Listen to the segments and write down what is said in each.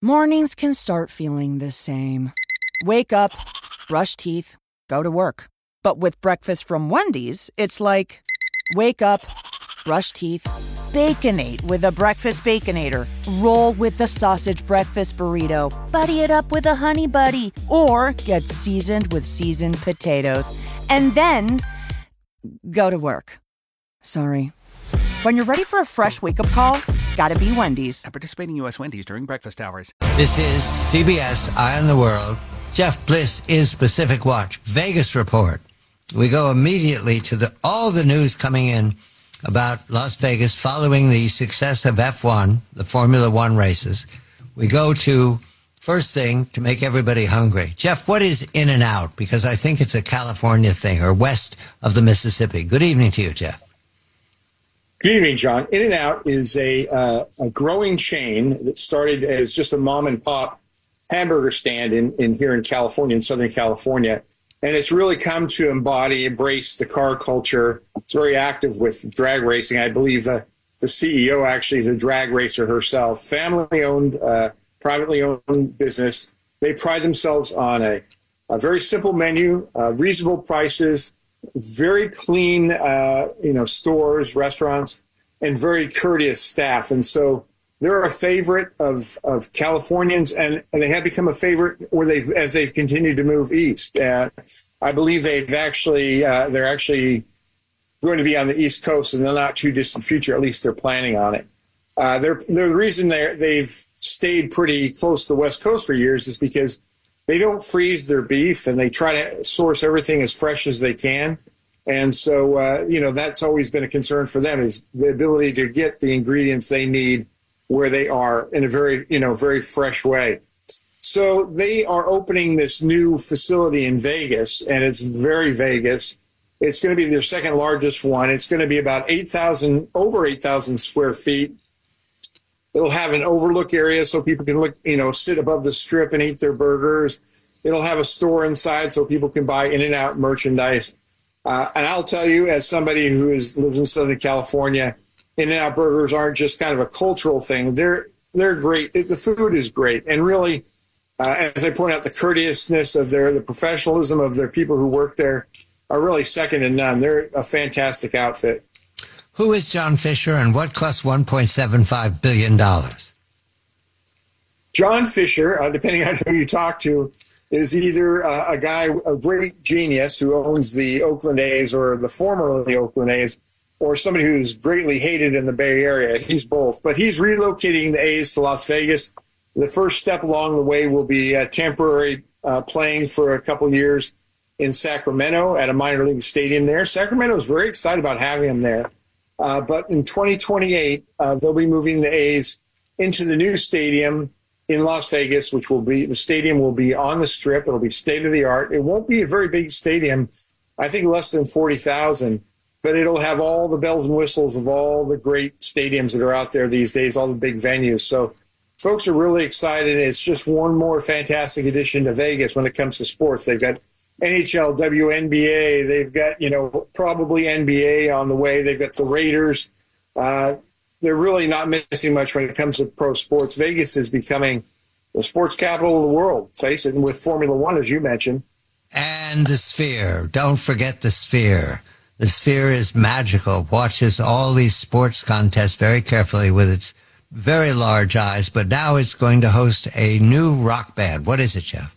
Mornings can start feeling the same. Wake up, brush teeth, go to work. But with breakfast from Wendy's, it's like, wake up, brush teeth, Baconate with a breakfast Baconator. Roll with the sausage breakfast burrito. Buddy it up with a Honey Buddy. Or get seasoned with seasoned potatoes. And then go to work. Sorry. When you're ready for a fresh wake-up call, gotta be Wendy's. At participating U.S. Wendy's during breakfast hours. This is CBS Eye on the World. Jeff Bliss is Pacific Watch. Vegas report. We go immediately to all the news coming in about Las Vegas following the success of F1, the Formula One races. We go to, first thing, to make everybody hungry. Jeff, what is In-N-Out? Because I think it's a California thing, or west of the Mississippi. Good evening to you, Jeff. Good evening, John. In-N-Out is a growing chain that started as just a mom-and-pop hamburger stand here in California, in Southern California. And it's really come to embrace the car culture. It's very active with drag racing. I believe the CEO actually is a drag racer herself. Family-owned, privately owned business. They pride themselves on a very simple menu, reasonable prices, very clean, stores, restaurants, and very courteous staff. And so they're a favorite of Californians, and they have become a favorite as they've continued to move east. I believe they're actually going to be on the East Coast in the not too distant future. At least they're planning on it. The reason they've stayed pretty close to the West Coast for years is because they don't freeze their beef, and they try to source everything as fresh as they can. And so, that's always been a concern for them, is the ability to get the ingredients they need where they are in a very fresh way. So they are opening this new facility in Vegas, and it's very Vegas. It's going to be their second largest one. It's going to be about over 8,000 square feet. It'll have an overlook area so people can look, sit above the strip and eat their burgers. It'll have a store inside so people can buy In-N-Out merchandise. And I'll tell you, as somebody who lives in Southern California, In-N-Out burgers aren't just kind of a cultural thing. They're great. The food is great. And really, as I point out, the courteousness of the professionalism of their people who work there are really second to none. They're a fantastic outfit. Who is John Fisher, and what costs $1.75 billion? John Fisher, depending on who you talk to, is either a great genius who owns the Oakland A's or the formerly Oakland A's, or somebody who's greatly hated in the Bay Area. He's both. But he's relocating the A's to Las Vegas. The first step along the way will be temporary playing for a couple years in Sacramento at a minor league stadium there. Sacramento is very excited about having him there. But in 2028, they'll be moving the A's into the new stadium in Las Vegas, the stadium will be on the Strip. It'll be state-of-the-art. It won't be a very big stadium, I think less than 40,000. But it'll have all the bells and whistles of all the great stadiums that are out there these days, all the big venues. So folks are really excited. It's just one more fantastic addition to Vegas when it comes to sports. They've got NHL, WNBA. They've got, probably NBA on the way. They've got the Raiders. They're really not missing much when it comes to pro sports. Vegas is becoming the sports capital of the world, face it, and with Formula One, as you mentioned. And the Sphere. Don't forget the Sphere. The Sphere is magical, watches all these sports contests very carefully with its very large eyes, but now it's going to host a new rock band. What is it, Jeff?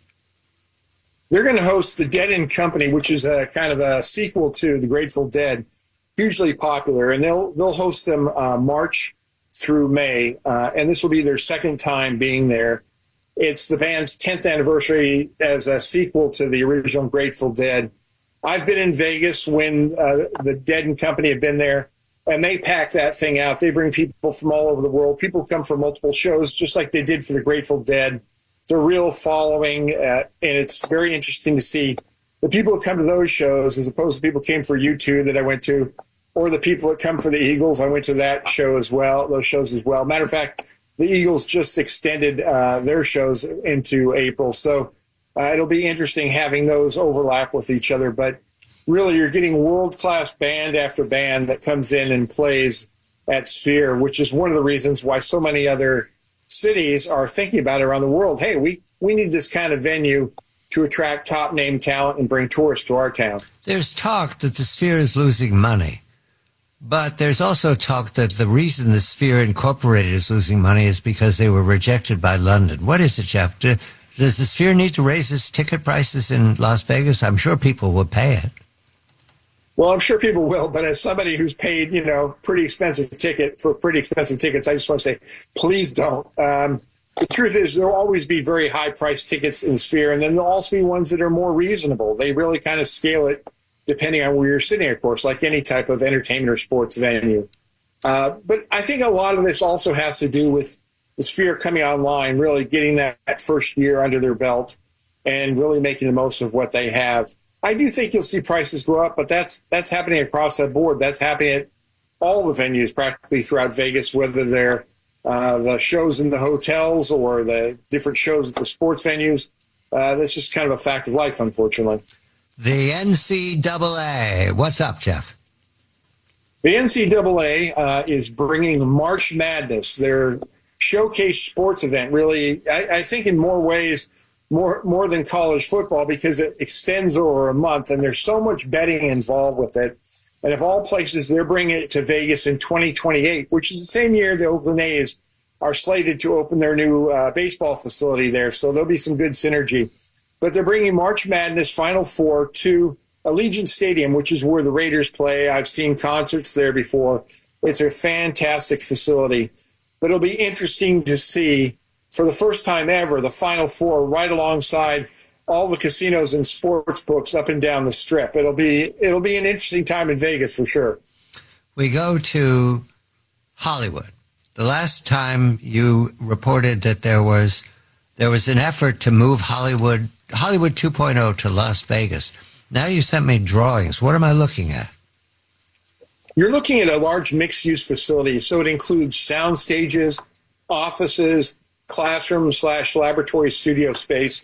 They're going to host the Dead and Company, which is a kind of a sequel to the Grateful Dead, hugely popular, and they'll host them March through May, and this will be their second time being there. It's the band's 10th anniversary as a sequel to the original Grateful Dead. I've been in Vegas when the Dead and Company have been there, and they pack that thing out. They bring people from all over the world. People come for multiple shows, just like they did for the Grateful Dead. It's a real following, and it's very interesting to see the people who come to those shows as opposed to people who came for U2 that I went to, or the people that come for the Eagles. I went to that show as well, those shows as well. Matter of fact, the Eagles just extended their shows into April, so it'll be interesting having those overlap with each other. But really, you're getting world-class band after band that comes in and plays at Sphere, which is one of the reasons why so many other cities are thinking about it around the world. Hey, we need this kind of venue to attract top name talent and bring tourists to our town. There's talk that the Sphere is losing money, but there's also talk that the reason the Sphere Incorporated is losing money is because they were rejected by London. What is it, Jeff? Does the Sphere need to raise its ticket prices in Las Vegas? I'm sure people would pay it. Well, I'm sure people will, but as somebody who's paid, pretty expensive tickets, I just want to say, please don't. The truth is there'll always be very high-priced tickets in Sphere, and then there'll also be ones that are more reasonable. They really kind of scale it depending on where you're sitting, of course, like any type of entertainment or sports venue. But I think a lot of this also has to do with the Sphere coming online, really getting that first year under their belt and really making the most of what they have. I do think you'll see prices go up, but that's happening across the board. That's happening at all the venues practically throughout Vegas, whether they're the shows in the hotels or the different shows at the sports venues. That's just kind of a fact of life, unfortunately. The NCAA. What's up, Jeff? The NCAA is bringing March Madness, their showcase sports event, really, I think in more ways, more than college football, because it extends over a month and there's so much betting involved with it. And of all places, they're bringing it to Vegas in 2028, which is the same year the Oakland A's are slated to open their new baseball facility there. So there'll be some good synergy. But they're bringing March Madness Final Four to Allegiant Stadium, which is where the Raiders play. I've seen concerts there before. It's a fantastic facility. But it'll be interesting to see, for the first time ever, the Final Four right alongside all the casinos and sports books up and down the Strip. It'll be an interesting time in Vegas for sure. We go to Hollywood. The last time you reported that there was an effort to move Hollywood 2.0 to Las Vegas. Now you sent me drawings. What am I looking at? You're looking at a large mixed-use facility, so it includes sound stages, offices, classroom/laboratory studio space.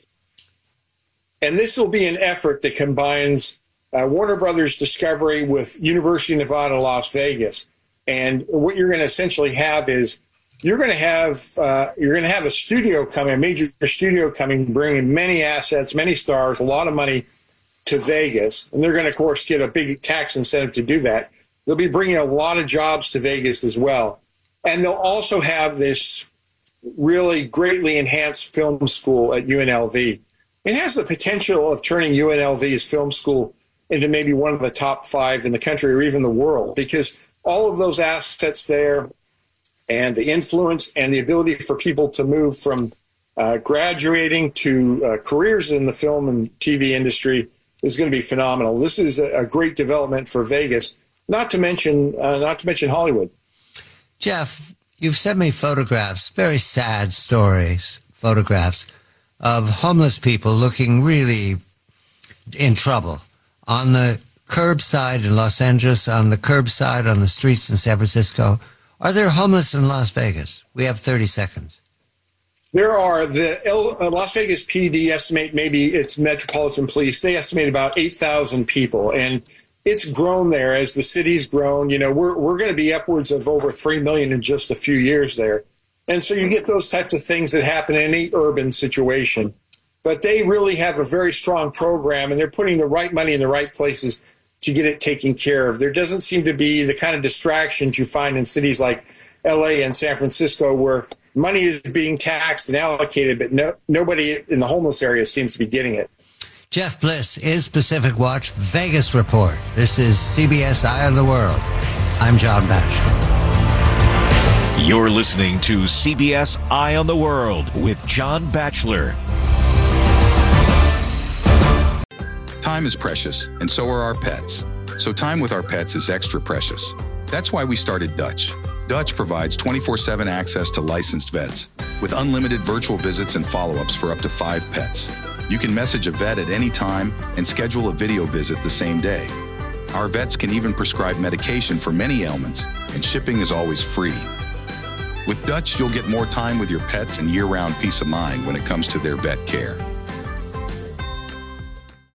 And this will be an effort that combines Warner Brothers Discovery with University of Nevada, Las Vegas. And what you're going to essentially have is you're going to have a studio coming, a major studio coming, bringing many assets, many stars, a lot of money to Vegas. And they're going to, of course, get a big tax incentive to do that. They'll be bringing a lot of jobs to Vegas as well. And they'll also have this really greatly enhanced film school at UNLV. It has the potential of turning UNLV's film school into maybe one of the top 5 in the country or even the world, because all of those assets there and the influence and the ability for people to move from graduating to careers in the film and TV industry is going to be phenomenal. This is a great development for Vegas, not to mention Hollywood. Jeff, you've sent me photographs, very sad photographs of homeless people looking really in trouble on the curbside in Los Angeles, on the curbside on the streets in San Francisco. Are there homeless in Las Vegas? We have 30 seconds. There are. The Las Vegas PD estimate, maybe it's Metropolitan Police, they estimate about 8,000 people. And it's grown there as the city's grown. You know, we're going to be upwards of over 3 million in just a few years there. And so you get those types of things that happen in any urban situation. But they really have a very strong program, and they're putting the right money in the right places to get it taken care of. There doesn't seem to be the kind of distractions you find in cities like L.A. and San Francisco where money is being taxed and allocated, but nobody in the homeless area seems to be getting it. Jeff Bliss is Pacific Watch Vegas Report. This is CBS Eye on the World. I'm John Batchelor. You're listening to CBS Eye on the World with John Batchelor. Time is precious, and so are our pets. So time with our pets is extra precious. That's why we started Dutch. Dutch provides 24/7 access to licensed vets with unlimited virtual visits and follow-ups for up to 5 pets. You can message a vet at any time and schedule a video visit the same day. Our vets can even prescribe medication for many ailments, and shipping is always free. With Dutch, you'll get more time with your pets and year-round peace of mind when it comes to their vet care.